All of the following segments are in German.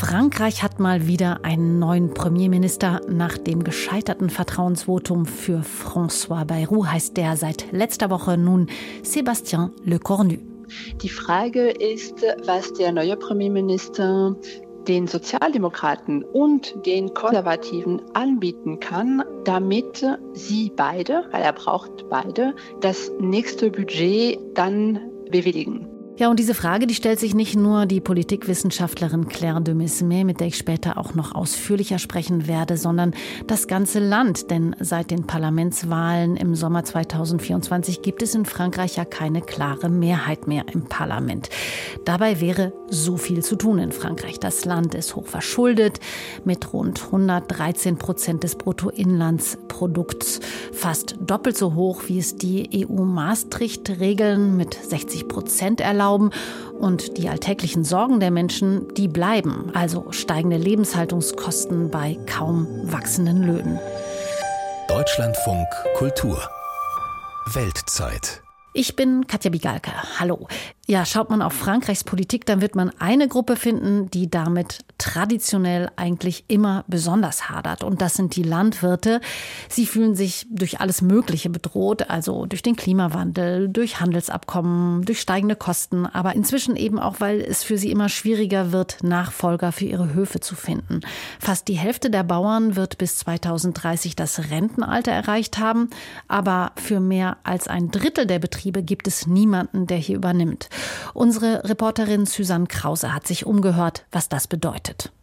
Frankreich hat mal wieder einen neuen Premierminister. Nach dem gescheiterten Vertrauensvotum für François Bayrou heißt der seit letzter Woche nun Sébastien Lecornu. Die Frage ist, was der neue Premierminister den Sozialdemokraten und den Konservativen anbieten kann, damit sie beide, weil er braucht beide, das nächste Budget dann bewilligen. Ja, und diese Frage, die stellt sich nicht nur die Politikwissenschaftlerin Claire de Mesmer, mit der ich später auch noch ausführlicher sprechen werde, sondern das ganze Land. Denn seit den Parlamentswahlen im Sommer 2024 gibt es in Frankreich ja keine klare Mehrheit mehr im Parlament. Dabei wäre so viel zu tun in Frankreich. Das Land ist hoch verschuldet mit rund 113% des Bruttoinlandsprodukts, fast doppelt so hoch, wie es die EU-Maastricht-Regeln mit 60% erlauben. Und die alltäglichen Sorgen der Menschen, die bleiben. Also steigende Lebenshaltungskosten bei kaum wachsenden Löhnen. Deutschlandfunk Kultur Weltzeit. Ich bin Katja Bigalka. Hallo. Ja, schaut man auf Frankreichs Politik, dann wird man eine Gruppe finden, die damit traditionell eigentlich immer besonders hadert. Und das sind die Landwirte. Sie fühlen sich durch alles Mögliche bedroht, also durch den Klimawandel, durch Handelsabkommen, durch steigende Kosten, aber inzwischen eben auch, weil es für sie immer schwieriger wird, Nachfolger für ihre Höfe zu finden. Fast die Hälfte der Bauern wird bis 2030 das Rentenalter erreicht haben, aber für mehr als ein Drittel der Betriebe gibt es niemanden, der hier übernimmt. Unsere Reporterin Suzanne Krause hat sich umgehört, was das bedeutet.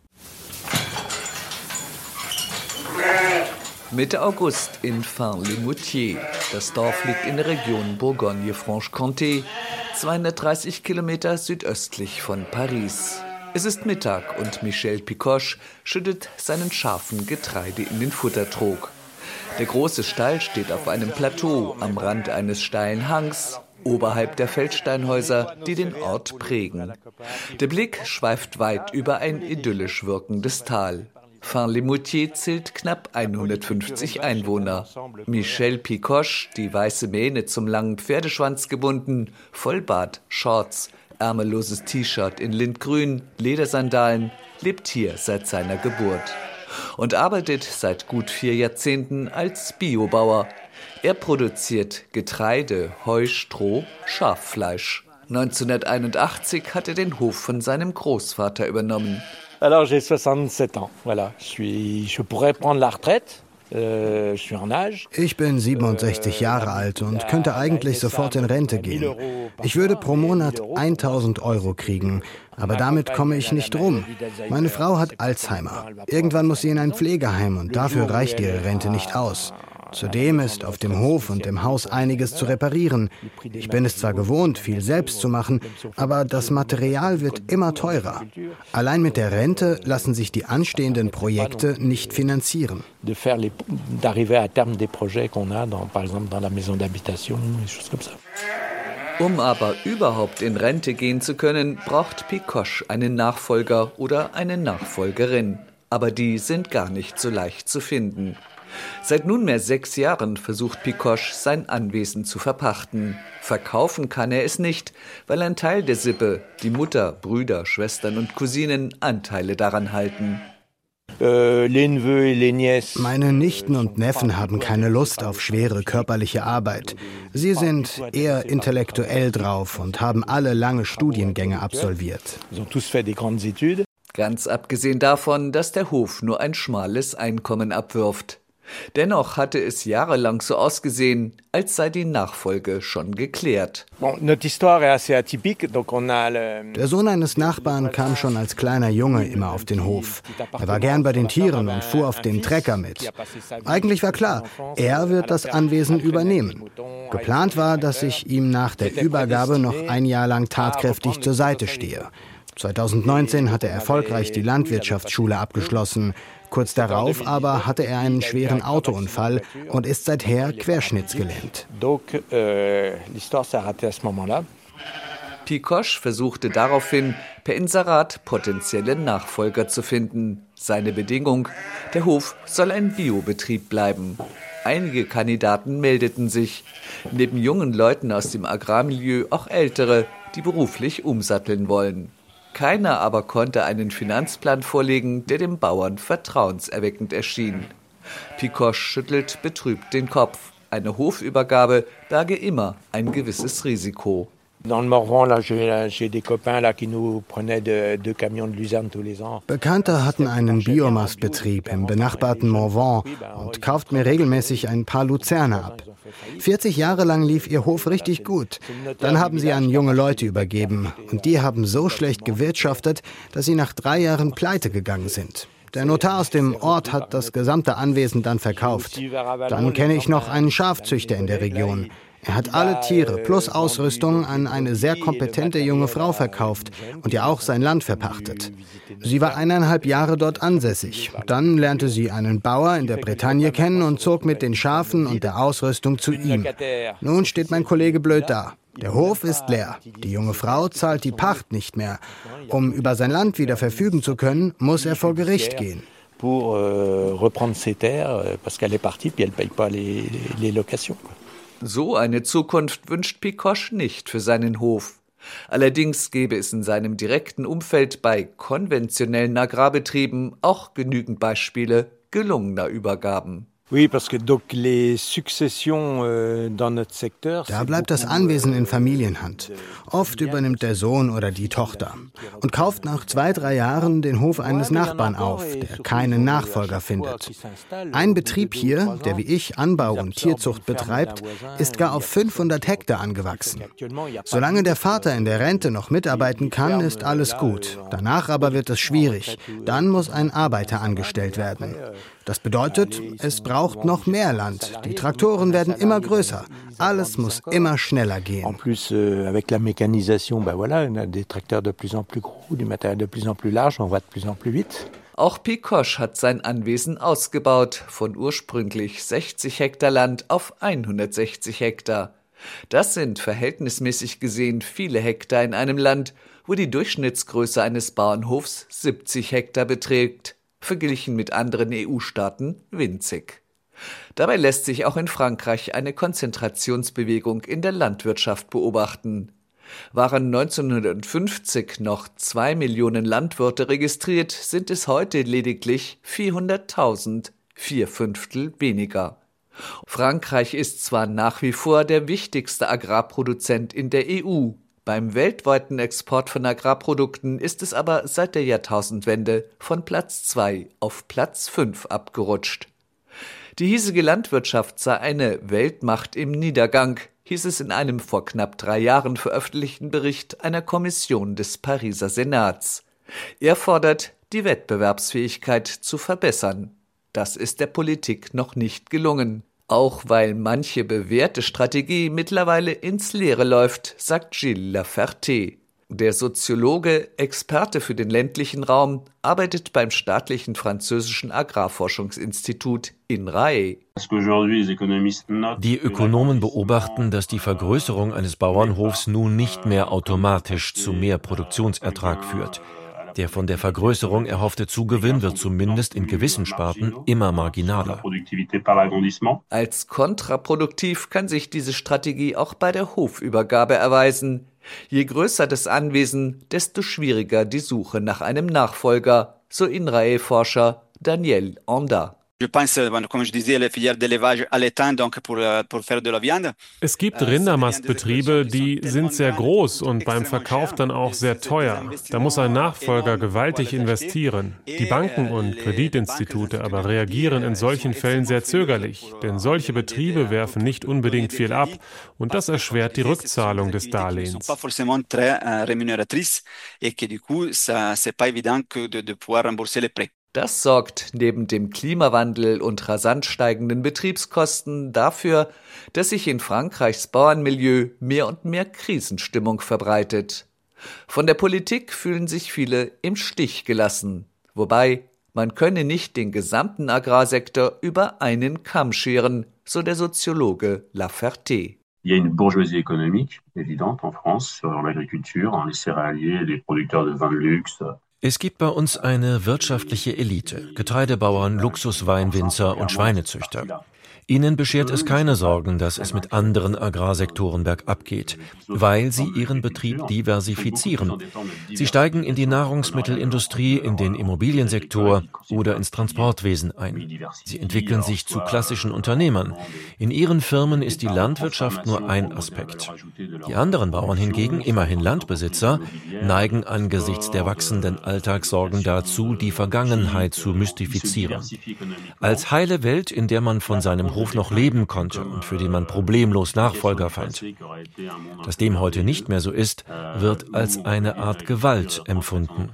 Mitte August in Fin-les-Moutiers. Das Dorf liegt in der Region Bourgogne-Franche-Comté, 230 Kilometer südöstlich von Paris. Es ist Mittag und Michel Picoche schüttet seinen Schafen Getreide in den Futtertrog. Der große Stall steht auf einem Plateau am Rand eines steilen Hangs, oberhalb der Feldsteinhäuser, die den Ort prägen. Der Blick schweift weit über ein idyllisch wirkendes Tal. Fin-les-Moutiers zählt knapp 150 Einwohner. Michel Picoche, die weiße Mähne zum langen Pferdeschwanz gebunden, Vollbart, Shorts, ärmelloses T-Shirt in Lindgrün, Ledersandalen, lebt hier seit seiner Geburt und arbeitet seit gut 4 Jahrzehnten als Biobauer. Er produziert Getreide, Heu, Stroh, Schaffleisch. 1981 hat er den Hof von seinem Großvater übernommen. Alors j'ai 67 ans, voilà. Je pourrais prendre la retraite. Ich bin 67 Jahre alt und könnte eigentlich sofort in Rente gehen. Ich würde pro Monat 1.000 Euro kriegen, aber damit komme ich nicht rum. Meine Frau hat Alzheimer. Irgendwann muss sie in ein Pflegeheim und dafür reicht ihre Rente nicht aus. Zudem ist auf dem Hof und im Haus einiges zu reparieren. Ich bin es zwar gewohnt, viel selbst zu machen, aber das Material wird immer teurer. Allein mit der Rente lassen sich die anstehenden Projekte nicht finanzieren. Um aber überhaupt in Rente gehen zu können, braucht Picoche einen Nachfolger oder eine Nachfolgerin. Aber die sind gar nicht so leicht zu finden. Seit nunmehr 6 Jahren versucht Picoche, sein Anwesen zu verpachten. Verkaufen kann er es nicht, weil ein Teil der Sippe, die Mutter, Brüder, Schwestern und Cousinen, Anteile daran halten. Meine Nichten und Neffen haben keine Lust auf schwere körperliche Arbeit. Sie sind eher intellektuell drauf und haben alle lange Studiengänge absolviert. Ganz abgesehen davon, dass der Hof nur ein schmales Einkommen abwirft. Dennoch hatte es jahrelang so ausgesehen, als sei die Nachfolge schon geklärt. Der Sohn eines Nachbarn kam schon als kleiner Junge immer auf den Hof. Er war gern bei den Tieren und fuhr auf dem Trecker mit. Eigentlich war klar, er wird das Anwesen übernehmen. Geplant war, dass ich ihm nach der Übergabe noch ein Jahr lang tatkräftig zur Seite stehe. 2019 hat er erfolgreich die Landwirtschaftsschule abgeschlossen. Kurz darauf aber hatte er einen schweren Autounfall und ist seither querschnittsgelähmt. Picoche versuchte daraufhin, per Inserat potenzielle Nachfolger zu finden. Seine Bedingung: Der Hof soll ein Biobetrieb bleiben. Einige Kandidaten meldeten sich. Neben jungen Leuten aus dem Agrarmilieu auch ältere, die beruflich umsatteln wollen. Keiner aber konnte einen Finanzplan vorlegen, der dem Bauern vertrauenserweckend erschien. Picoche schüttelt betrübt den Kopf. Eine Hofübergabe berge immer ein gewisses Risiko. Bekannte hatten einen Biomastbetrieb im benachbarten Morvan und kauften mir regelmäßig ein paar Luzerne ab. 40 Jahre lang lief ihr Hof richtig gut. Dann haben sie an junge Leute übergeben und die haben so schlecht gewirtschaftet, dass sie nach 3 Jahren pleite gegangen sind. Der Notar aus dem Ort hat das gesamte Anwesen dann verkauft. Dann kenne ich noch einen Schafzüchter in der Region. Er hat alle Tiere plus Ausrüstung an eine sehr kompetente junge Frau verkauft und ihr auch sein Land verpachtet. Sie war 1,5 Jahre dort ansässig. Dann lernte sie einen Bauer in der Bretagne kennen und zog mit den Schafen und der Ausrüstung zu ihm. Nun steht mein Kollege blöd da. Der Hof ist leer. Die junge Frau zahlt die Pacht nicht mehr. Um über sein Land wieder verfügen zu können, muss er vor Gericht gehen. So eine Zukunft wünscht Picoche nicht für seinen Hof. Allerdings gäbe es in seinem direkten Umfeld bei konventionellen Agrarbetrieben auch genügend Beispiele gelungener Übergaben. Da bleibt das Anwesen in Familienhand. Oft übernimmt der Sohn oder die Tochter und kauft nach 2-3 Jahren den Hof eines Nachbarn auf, der keinen Nachfolger findet. Ein Betrieb hier, der wie ich Anbau und Tierzucht betreibt, ist gar auf 500 Hektar angewachsen. Solange der Vater in der Rente noch mitarbeiten kann, ist alles gut. Danach aber wird es schwierig. Dann muss ein Arbeiter angestellt werden. Das bedeutet, es braucht noch mehr Land. Die Traktoren werden immer größer. Alles muss immer schneller gehen. Auch Picoche hat sein Anwesen ausgebaut, von ursprünglich 60 Hektar Land auf 160 Hektar. Das sind verhältnismäßig gesehen viele Hektar in einem Land, wo die Durchschnittsgröße eines Bauernhofs 70 Hektar beträgt. Verglichen mit anderen EU-Staaten winzig. Dabei lässt sich auch in Frankreich eine Konzentrationsbewegung in der Landwirtschaft beobachten. Waren 1950 noch 2 Millionen Landwirte registriert, sind es heute lediglich 400.000, 4/5 weniger. Frankreich ist zwar nach wie vor der wichtigste Agrarproduzent in der EU, beim weltweiten Export von Agrarprodukten ist es aber seit der Jahrtausendwende von Platz 2 auf Platz 5 abgerutscht. Die hiesige Landwirtschaft sei eine Weltmacht im Niedergang, hieß es in einem vor knapp 3 Jahren veröffentlichten Bericht einer Kommission des Pariser Senats. Er fordert, die Wettbewerbsfähigkeit zu verbessern. Das ist der Politik noch nicht gelungen. Auch weil manche bewährte Strategie mittlerweile ins Leere läuft, sagt Gilles Laferté. Der Soziologe, Experte für den ländlichen Raum, arbeitet beim staatlichen französischen Agrarforschungsinstitut INRAE. Die Ökonomen beobachten, dass die Vergrößerung eines Bauernhofs nun nicht mehr automatisch zu mehr Produktionsertrag führt. Der von der Vergrößerung erhoffte Zugewinn wird zumindest in gewissen Sparten immer marginaler. Als kontraproduktiv kann sich diese Strategie auch bei der Hofübergabe erweisen. Je größer das Anwesen, desto schwieriger die Suche nach einem Nachfolger, so INRAE-Forscher Daniel Honda. Es gibt Rindermastbetriebe, die sind sehr groß und beim Verkauf dann auch sehr teuer. Da muss ein Nachfolger gewaltig investieren. Die Banken und Kreditinstitute aber reagieren in solchen Fällen sehr zögerlich, denn solche Betriebe werfen nicht unbedingt viel ab und das erschwert die Rückzahlung des Darlehens. Das sorgt neben dem Klimawandel und rasant steigenden Betriebskosten dafür, dass sich in Frankreichs Bauernmilieu mehr und mehr Krisenstimmung verbreitet. Von der Politik fühlen sich viele im Stich gelassen, wobei man könne nicht den gesamten Agrarsektor über einen Kamm scheren, so der Soziologe Laferté. Il y a une bourgeoisie économique évidente en France sur l'agriculture, les céréaliers, les producteurs de vin de luxe. Es gibt bei uns eine wirtschaftliche Elite, Getreidebauern, Luxusweinwinzer und Schweinezüchter. Ihnen beschert es keine Sorgen, dass es mit anderen Agrarsektoren bergab geht, weil sie ihren Betrieb diversifizieren. Sie steigen in die Nahrungsmittelindustrie, in den Immobiliensektor oder ins Transportwesen ein. Sie entwickeln sich zu klassischen Unternehmern. In ihren Firmen ist die Landwirtschaft nur ein Aspekt. Die anderen Bauern hingegen, immerhin Landbesitzer, neigen angesichts der wachsenden Alltagssorgen dazu, die Vergangenheit zu mystifizieren. Als heile Welt, in der man von seinem Hof noch leben konnte und für den man problemlos Nachfolger fand. Dass dem heute nicht mehr so ist, wird als eine Art Gewalt empfunden.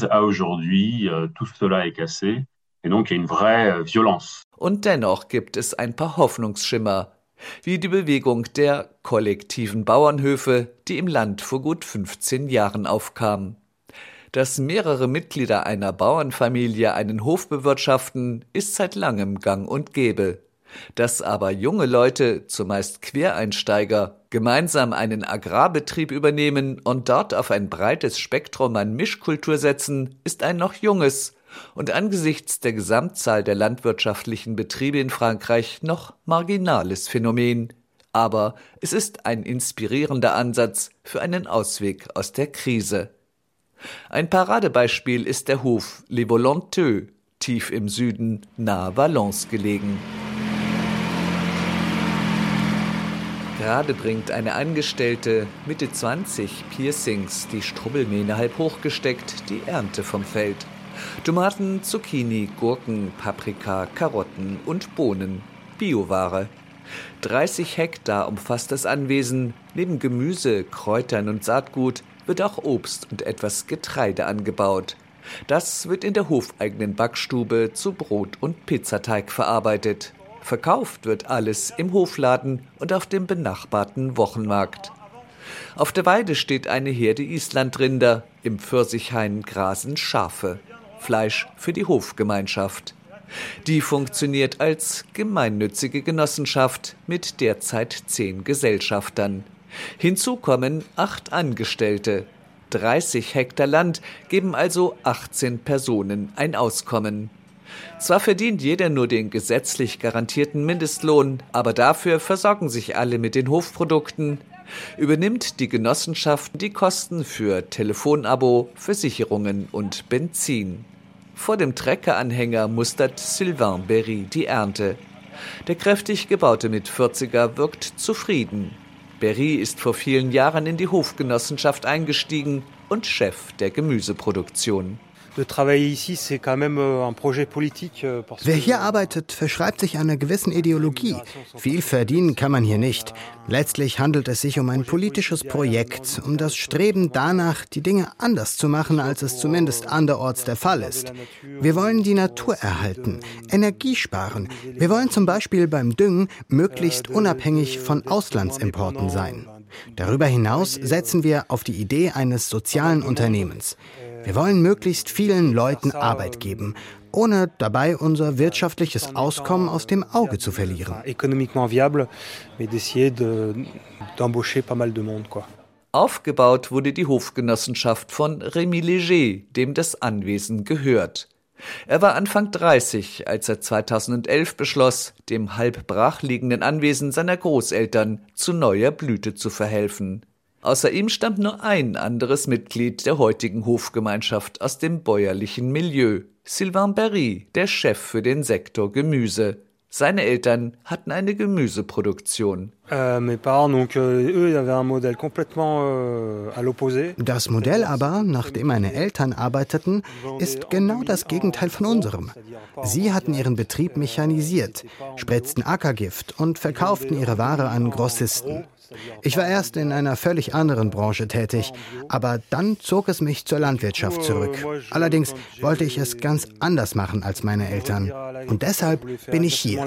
Und dennoch gibt es ein paar Hoffnungsschimmer, wie die Bewegung der kollektiven Bauernhöfe, die im Land vor gut 15 Jahren aufkam. Dass mehrere Mitglieder einer Bauernfamilie einen Hof bewirtschaften, ist seit langem gang und gäbe. Dass aber junge Leute, zumeist Quereinsteiger, gemeinsam einen Agrarbetrieb übernehmen und dort auf ein breites Spektrum an Mischkultur setzen, ist ein noch junges und angesichts der Gesamtzahl der landwirtschaftlichen Betriebe in Frankreich noch marginales Phänomen. Aber es ist ein inspirierender Ansatz für einen Ausweg aus der Krise. Ein Paradebeispiel ist der Hof Les Volanteux, tief im Süden, nahe Valence gelegen. Gerade bringt eine Angestellte, Mitte 20, Piercings, die Strubbelmähne halb hochgesteckt, die Ernte vom Feld. Tomaten, Zucchini, Gurken, Paprika, Karotten und Bohnen. Bioware. 30 Hektar umfasst das Anwesen. Neben Gemüse, Kräutern und Saatgut wird auch Obst und etwas Getreide angebaut. Das wird in der hofeigenen Backstube zu Brot- und Pizzateig verarbeitet. Verkauft wird alles im Hofladen und auf dem benachbarten Wochenmarkt. Auf der Weide steht eine Herde Islandrinder, im Pfirsichhain grasen Schafe. Fleisch für die Hofgemeinschaft. Die funktioniert als gemeinnützige Genossenschaft mit derzeit 10 Gesellschaftern. Hinzu kommen 8 Angestellte. 30 Hektar Land geben also 18 Personen ein Auskommen. Zwar verdient jeder nur den gesetzlich garantierten Mindestlohn, aber dafür versorgen sich alle mit den Hofprodukten. Übernimmt die Genossenschaft die Kosten für Telefonabo, Versicherungen und Benzin. Vor dem Treckeranhänger mustert Sylvain Berry die Ernte. Der kräftig gebaute Mit-40er wirkt zufrieden. Berry ist vor vielen Jahren in die Hofgenossenschaft eingestiegen und Chef der Gemüseproduktion. Wer hier arbeitet, verschreibt sich einer gewissen Ideologie. Viel verdienen kann man hier nicht. Letztlich handelt es sich um ein politisches Projekt, um das Streben danach, die Dinge anders zu machen, als es zumindest anderorts der Fall ist. Wir wollen die Natur erhalten, Energie sparen. Wir wollen zum Beispiel beim Düngen möglichst unabhängig von Auslandsimporten sein. Darüber hinaus setzen wir auf die Idee eines sozialen Unternehmens. Wir wollen möglichst vielen Leuten Arbeit geben, ohne dabei unser wirtschaftliches Auskommen aus dem Auge zu verlieren. Aufgebaut wurde die Hofgenossenschaft von Rémi Léger, dem das Anwesen gehört. Er war Anfang 30, als er 2011 beschloss, dem halb brachliegenden Anwesen seiner Großeltern zu neuer Blüte zu verhelfen. Außer ihm stammt nur ein anderes Mitglied der heutigen Hofgemeinschaft aus dem bäuerlichen Milieu, Sylvain Berry, der Chef für den Sektor Gemüse. Seine Eltern hatten eine Gemüseproduktion. Das Modell aber, nach dem meine Eltern arbeiteten, ist genau das Gegenteil von unserem. Sie hatten ihren Betrieb mechanisiert, spritzten Ackergift und verkauften ihre Ware an Grossisten. Ich war erst in einer völlig anderen Branche tätig, aber dann zog es mich zur Landwirtschaft zurück. Allerdings wollte ich es ganz anders machen als meine Eltern. Und deshalb bin ich hier.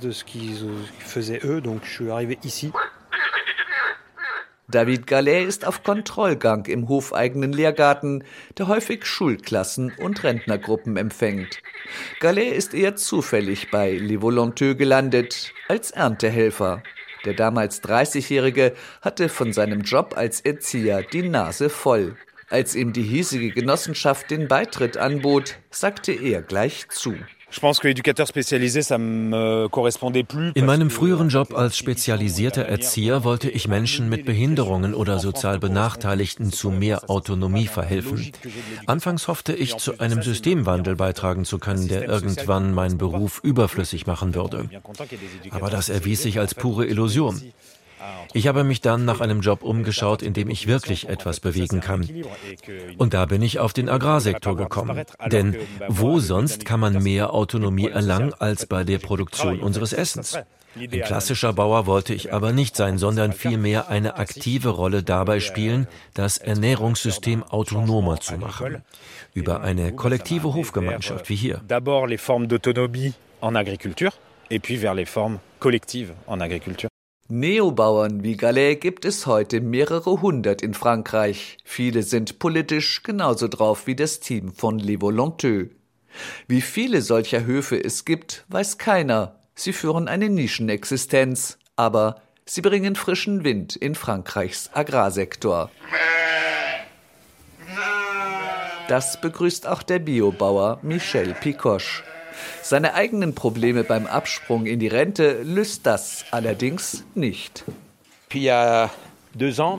David Gallet ist auf Kontrollgang im hofeigenen Lehrgarten, der häufig Schulklassen und Rentnergruppen empfängt. Gallet ist eher zufällig bei Les Volanteux gelandet, als Erntehelfer. Der damals 30-Jährige hatte von seinem Job als Erzieher die Nase voll. Als ihm die hiesige Genossenschaft den Beitritt anbot, sagte er gleich zu. In meinem früheren Job als spezialisierter Erzieher wollte ich Menschen mit Behinderungen oder sozial Benachteiligten zu mehr Autonomie verhelfen. Anfangs hoffte ich, zu einem Systemwandel beitragen zu können, der irgendwann meinen Beruf überflüssig machen würde. Aber das erwies sich als pure Illusion. Ich habe mich dann nach einem Job umgeschaut, in dem ich wirklich etwas bewegen kann. Und da bin ich auf den Agrarsektor gekommen. Denn wo sonst kann man mehr Autonomie erlangen als bei der Produktion unseres Essens? Ein klassischer Bauer wollte ich aber nicht sein, sondern vielmehr eine aktive Rolle dabei spielen, das Ernährungssystem autonomer zu machen. Über eine kollektive Hofgemeinschaft wie hier. D'abord les formes d'autonomie en agriculture et puis vers les formes collectives en agriculture. Neobauern wie Gallet gibt es heute mehrere hundert in Frankreich. Viele sind politisch genauso drauf wie das Team von Les Volontés. Wie viele solcher Höfe es gibt, weiß keiner. Sie führen eine Nischenexistenz, aber sie bringen frischen Wind in Frankreichs Agrarsektor. Das begrüßt auch der Biobauer Michel Picoche. Seine eigenen Probleme beim Absprung in die Rente löst das allerdings nicht. Vor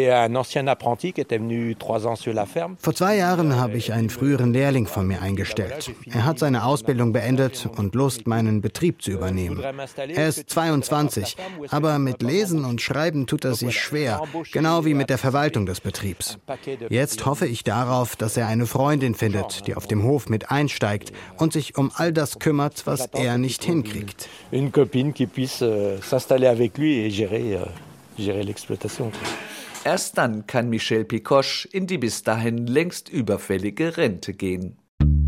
2 Jahren habe ich einen früheren Lehrling von mir eingestellt. Er hat seine Ausbildung beendet und Lust, meinen Betrieb zu übernehmen. Er ist 22, aber mit Lesen und Schreiben tut er sich schwer, genau wie mit der Verwaltung des Betriebs. Jetzt hoffe ich darauf, dass er eine Freundin findet, die auf dem Hof mit einsteigt und sich um all das kümmert, was er nicht hinkriegt. Une copine qui puisse s'installer avec lui et gérer l'exploitation. Erst dann kann Michel Picoche in die bis dahin längst überfällige Rente gehen.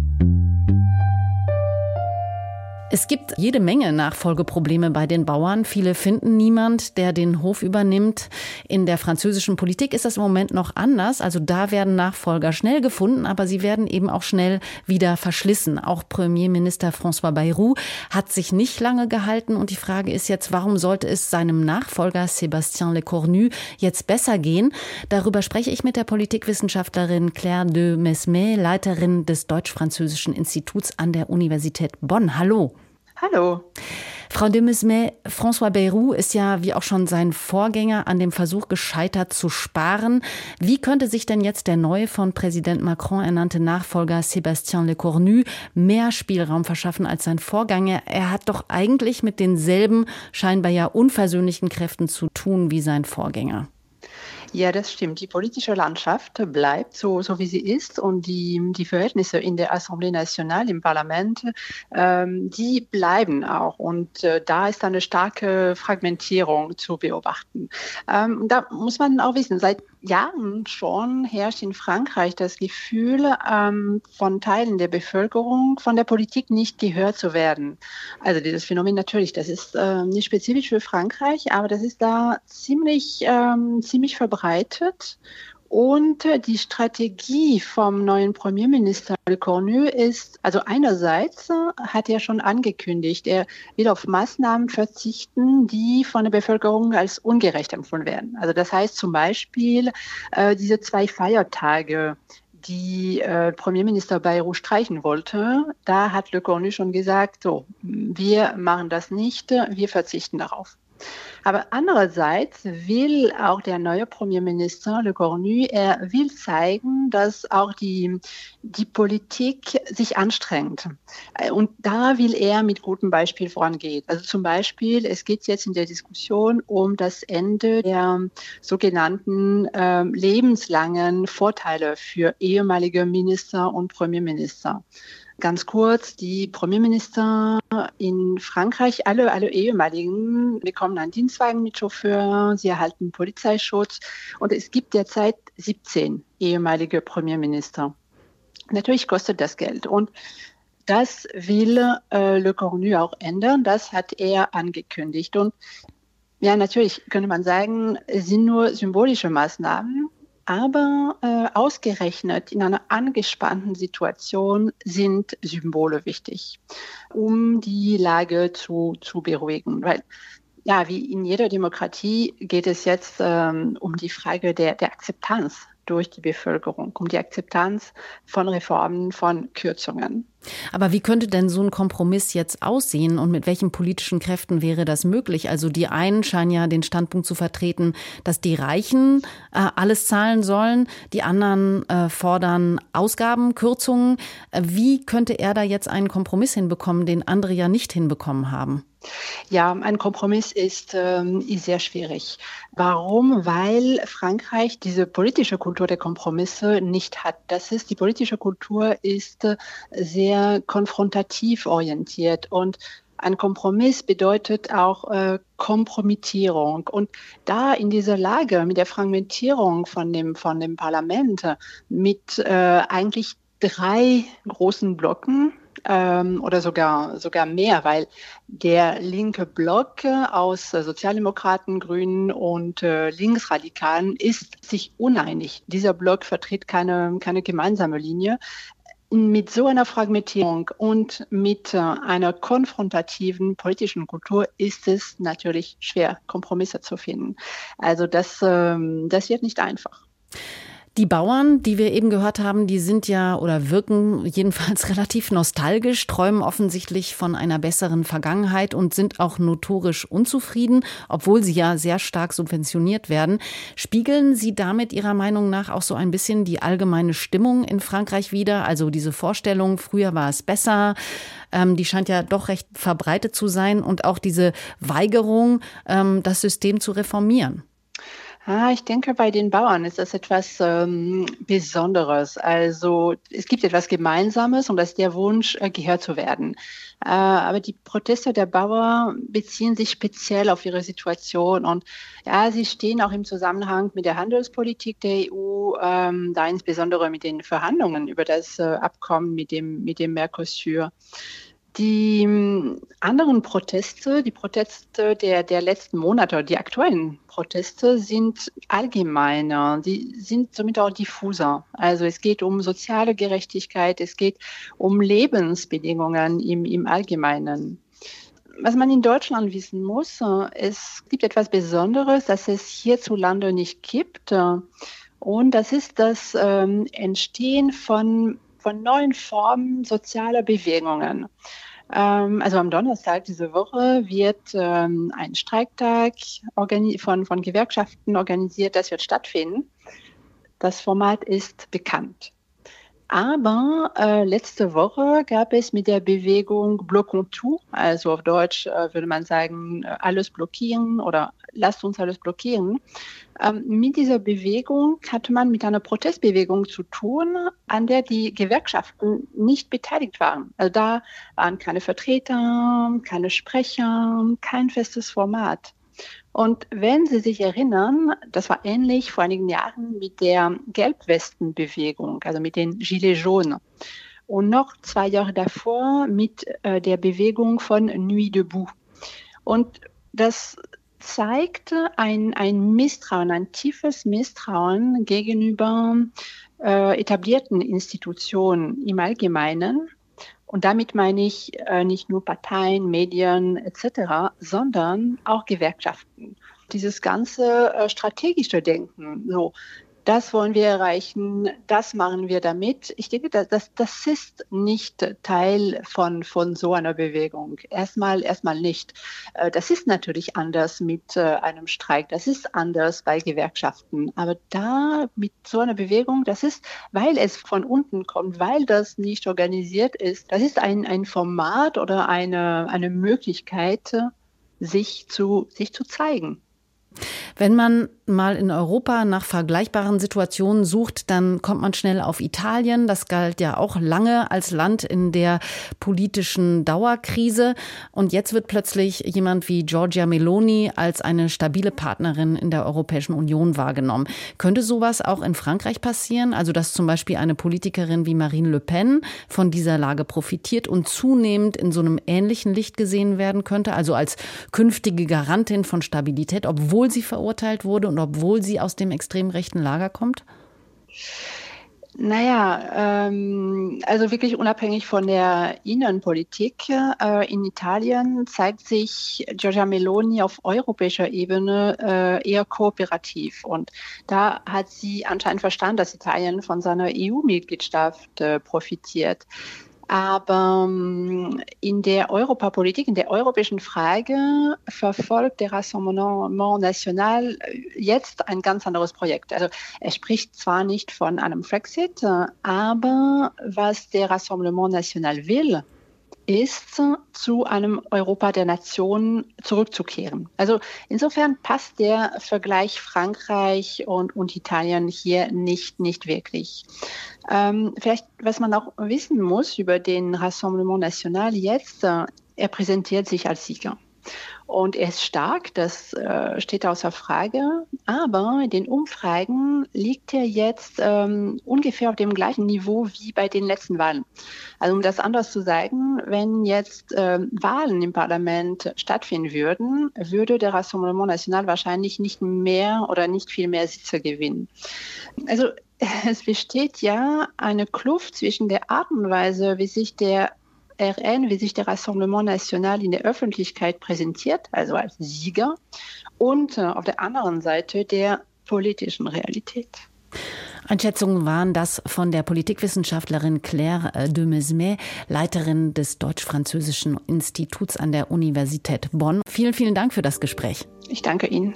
Es gibt jede Menge Nachfolgeprobleme bei den Bauern. Viele finden niemand, der den Hof übernimmt. In der französischen Politik ist das im Moment noch anders. Also da werden Nachfolger schnell gefunden, aber sie werden eben auch schnell wieder verschlissen. Auch Premierminister François Bayrou hat sich nicht lange gehalten. Und die Frage ist jetzt, warum sollte es seinem Nachfolger Sébastien Lecornu jetzt besser gehen? Darüber spreche ich mit der Politikwissenschaftlerin Claire de Mesmes, Leiterin des Deutsch-Französischen Instituts an der Universität Bonn. Hallo. Hallo. Frau de Mesmes, François Bayrou ist ja wie auch schon sein Vorgänger an dem Versuch gescheitert zu sparen. Wie könnte sich denn jetzt der neue von Präsident Macron ernannte Nachfolger Sébastien Lecornu mehr Spielraum verschaffen als sein Vorgänger? Er hat doch eigentlich mit denselben, scheinbar ja unversöhnlichen Kräften zu tun wie sein Vorgänger. Ja, das stimmt. Die politische Landschaft bleibt so wie sie ist und die Verhältnisse in der Assemblée Nationale, im Parlament, die bleiben auch. Und da ist eine starke Fragmentierung zu beobachten. Da muss man auch wissen, seit Jahren schon herrscht in Frankreich das Gefühl, von Teilen der Bevölkerung, von der Politik nicht gehört zu werden. Also dieses Phänomen natürlich, das ist nicht spezifisch für Frankreich, aber das ist da ziemlich verbreitet. Und die Strategie vom neuen Premierminister Lecornu ist, also einerseits hat er schon angekündigt, er will auf Maßnahmen verzichten, die von der Bevölkerung als ungerecht empfunden werden. Also das heißt zum Beispiel diese 2 Feiertage, die Premierminister Bayrou streichen wollte, da hat Lecornu schon gesagt, so, wir machen das nicht, wir verzichten darauf. Aber andererseits will auch der neue Premierminister Lecornu, er will zeigen, dass auch die Politik sich anstrengt. Und da will er mit gutem Beispiel vorangehen. Also zum Beispiel, es geht jetzt in der Diskussion um das Ende der sogenannten lebenslangen Vorteile für ehemalige Minister und Premierminister. Ganz kurz, die Premierminister in Frankreich, alle ehemaligen, bekommen einen Dienstwagen mit Chauffeur, sie erhalten Polizeischutz und es gibt derzeit 17 ehemalige Premierminister. Natürlich kostet das Geld und das will Lecornu auch ändern, das hat er angekündigt. Und ja, natürlich könnte man sagen, es sind nur symbolische Maßnahmen. Aber ausgerechnet in einer angespannten Situation sind Symbole wichtig, um die Lage zu beruhigen. Weil, ja, wie in jeder Demokratie geht es jetzt um die Frage der Akzeptanz durch die Bevölkerung, um die Akzeptanz von Reformen, von Kürzungen. Aber wie könnte denn so ein Kompromiss jetzt aussehen und mit welchen politischen Kräften wäre das möglich? Also die einen scheinen ja den Standpunkt zu vertreten, dass die Reichen alles zahlen sollen, die anderen fordern Ausgabenkürzungen. Wie könnte er da jetzt einen Kompromiss hinbekommen, den andere ja nicht hinbekommen haben? Ja, ein Kompromiss ist sehr schwierig. Warum? Weil Frankreich diese politische Kultur der Kompromisse nicht hat. Die politische Kultur ist sehr konfrontativ orientiert und ein Kompromiss bedeutet auch Kompromittierung. Und da in dieser Lage mit der Fragmentierung von dem Parlament, mit eigentlich 3 großen Blocken, oder sogar mehr, weil der linke Block aus Sozialdemokraten, Grünen und Linksradikalen ist sich uneinig. Dieser Block vertritt keine gemeinsame Linie. Mit so einer Fragmentierung und mit einer konfrontativen politischen Kultur ist es natürlich schwer, Kompromisse zu finden. Also das wird nicht einfach. Die Bauern, die wir eben gehört haben, die sind ja oder wirken jedenfalls relativ nostalgisch, träumen offensichtlich von einer besseren Vergangenheit und sind auch notorisch unzufrieden, obwohl sie ja sehr stark subventioniert werden. Spiegeln Sie damit Ihrer Meinung nach auch so ein bisschen die allgemeine Stimmung in Frankreich wider? Also diese Vorstellung, früher war es besser, die scheint ja doch recht verbreitet zu sein und auch diese Weigerung, das System zu reformieren. Ich denke, bei den Bauern ist das etwas Besonderes. Also es gibt etwas Gemeinsames und das ist der Wunsch, gehört zu werden. Aber die Proteste der Bauern beziehen sich speziell auf ihre Situation und ja, sie stehen auch im Zusammenhang mit der Handelspolitik der EU, da insbesondere mit den Verhandlungen über das Abkommen mit dem Mercosur. Die anderen Proteste, die Proteste der letzten Monate, die aktuellen Proteste sind allgemeiner, die sind somit auch diffuser. Also es geht um soziale Gerechtigkeit, es geht um Lebensbedingungen im Allgemeinen. Was man in Deutschland wissen muss, es gibt etwas Besonderes, das es hierzulande nicht gibt. Und das ist das Entstehen von neuen Formen sozialer Bewegungen. Also am Donnerstag diese Woche wird ein Streiktag von Gewerkschaften organisiert, das wird stattfinden. Das Format ist bekannt. Aber letzte Woche gab es mit der Bewegung Bloquons tout, also auf Deutsch würde man sagen, alles blockieren oder lasst uns alles blockieren. Mit dieser Bewegung hatte man mit einer Protestbewegung zu tun, an der die Gewerkschaften nicht beteiligt waren. Also da waren keine Vertreter, keine Sprecher, kein festes Format. Und wenn Sie sich erinnern, das war ähnlich vor einigen Jahren mit der Gelbwestenbewegung, also mit den Gilets jaunes. Und noch 2 Jahre davor mit der Bewegung von Nuit debout. Und das zeigt ein Misstrauen, ein tiefes Misstrauen gegenüber etablierten Institutionen im Allgemeinen. Und damit meine ich nicht nur Parteien, Medien etc., sondern auch Gewerkschaften. Dieses ganze strategische Denken, so, das wollen wir erreichen, das machen wir damit. Ich denke, das ist nicht Teil von so einer Bewegung. Erstmal nicht. Das ist natürlich anders mit einem Streik. Das ist anders bei Gewerkschaften. Aber da mit so einer Bewegung, das ist, weil es von unten kommt, weil das nicht organisiert ist, das ist ein Format oder eine Möglichkeit, sich zu zeigen. Wenn man mal in Europa nach vergleichbaren Situationen sucht, dann kommt man schnell auf Italien. Das galt ja auch lange als Land in der politischen Dauerkrise. Und jetzt wird plötzlich jemand wie Giorgia Meloni als eine stabile Partnerin in der Europäischen Union wahrgenommen. Könnte sowas auch in Frankreich passieren? Also dass zum Beispiel eine Politikerin wie Marine Le Pen von dieser Lage profitiert und zunehmend in so einem ähnlichen Licht gesehen werden könnte? Also als künftige Garantin von Stabilität, obwohl sie verurteilt wurde und obwohl sie aus dem extrem rechten Lager kommt? Naja, also wirklich unabhängig von der Innenpolitik in Italien zeigt sich Giorgia Meloni auf europäischer Ebene eher kooperativ. Und da hat sie anscheinend verstanden, dass Italien von seiner EU-Mitgliedschaft profitiert. Aber in der Europapolitik, in der europäischen Frage verfolgt der Rassemblement National jetzt ein ganz anderes Projekt. Also er spricht zwar nicht von einem Brexit, aber was der Rassemblement National will, ist, zu einem Europa der Nationen zurückzukehren. Also insofern passt der Vergleich Frankreich und Italien hier nicht wirklich. Vielleicht, was man auch wissen muss über den Rassemblement National jetzt, er präsentiert sich als Sieger. Und er ist stark, das steht außer Frage. Aber in den Umfragen liegt er jetzt ungefähr auf dem gleichen Niveau wie bei den letzten Wahlen. Also um das anders zu sagen, wenn jetzt Wahlen im Parlament stattfinden würden, würde der Rassemblement National wahrscheinlich nicht mehr oder nicht viel mehr Sitze gewinnen. Also es besteht ja eine Kluft zwischen der Art und Weise, wie sich der RN, wie sich der Rassemblement National in der Öffentlichkeit präsentiert, also als Sieger, und auf der anderen Seite der politischen Realität. Einschätzungen waren das von der Politikwissenschaftlerin Claire de Mesme, Leiterin des Deutsch-Französischen Instituts an der Universität Bonn. Vielen, vielen Dank für das Gespräch. Ich danke Ihnen.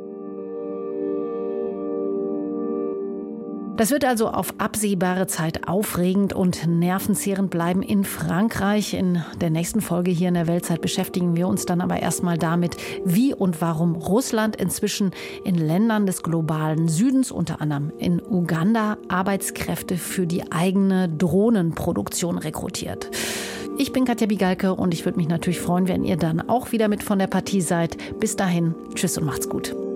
Das wird also auf absehbare Zeit aufregend und nervenzehrend bleiben in Frankreich. In der nächsten Folge hier in der Weltzeit beschäftigen wir uns dann aber erstmal damit, wie und warum Russland inzwischen in Ländern des globalen Südens, unter anderem in Uganda, Arbeitskräfte für die eigene Drohnenproduktion rekrutiert. Ich bin Katja Bigalke und ich würde mich natürlich freuen, wenn ihr dann auch wieder mit von der Partie seid. Bis dahin, tschüss und macht's gut.